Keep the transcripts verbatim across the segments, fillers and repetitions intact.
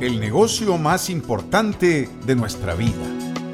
el negocio más importante de nuestra vida.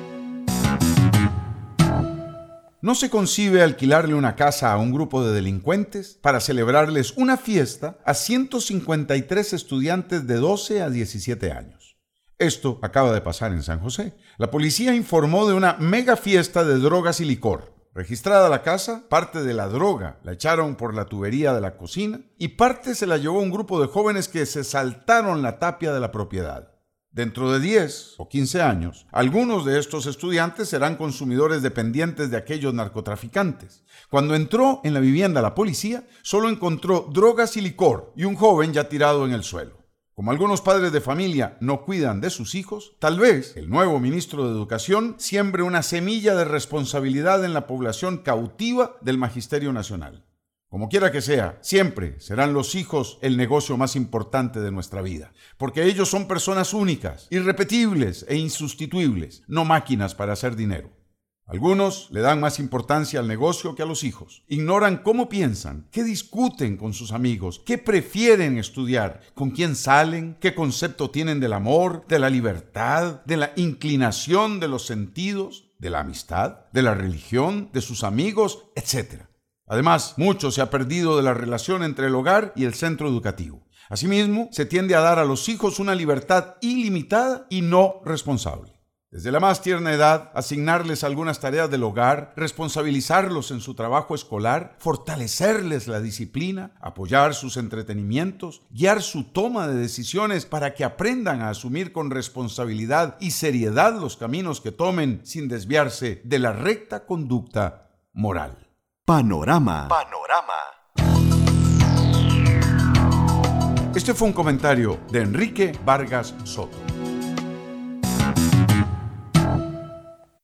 No se concibe alquilarle una casa a un grupo de delincuentes para celebrarles una fiesta a ciento cincuenta y tres estudiantes de doce a diecisiete años. Esto acaba de pasar en San José. La policía informó de una mega fiesta de drogas y licor. Registrada la casa, parte de la droga la echaron por la tubería de la cocina y parte se la llevó un grupo de jóvenes que se saltaron la tapia de la propiedad. Dentro de diez o quince años, algunos de estos estudiantes serán consumidores dependientes de aquellos narcotraficantes. Cuando entró en la vivienda la policía, solo encontró drogas y licor y un joven ya tirado en el suelo. Como algunos padres de familia no cuidan de sus hijos, tal vez el nuevo ministro de Educación siembre una semilla de responsabilidad en la población cautiva del Magisterio Nacional. Como quiera que sea, siempre serán los hijos el negocio más importante de nuestra vida, porque ellos son personas únicas, irrepetibles e insustituibles, no máquinas para hacer dinero. Algunos le dan más importancia al negocio que a los hijos. Ignoran cómo piensan, qué discuten con sus amigos, qué prefieren estudiar, con quién salen, qué concepto tienen del amor, de la libertad, de la inclinación de los sentidos, de la amistad, de la religión, de sus amigos, etcétera. Además, mucho se ha perdido de la relación entre el hogar y el centro educativo. Asimismo, se tiende a dar a los hijos una libertad ilimitada y no responsable. Desde la más tierna edad, asignarles algunas tareas del hogar, responsabilizarlos en su trabajo escolar, fortalecerles la disciplina, apoyar sus entretenimientos, guiar su toma de decisiones para que aprendan a asumir con responsabilidad y seriedad los caminos que tomen sin desviarse de la recta conducta moral. Panorama. Panorama. Este fue un comentario de Enrique Vargas Soto.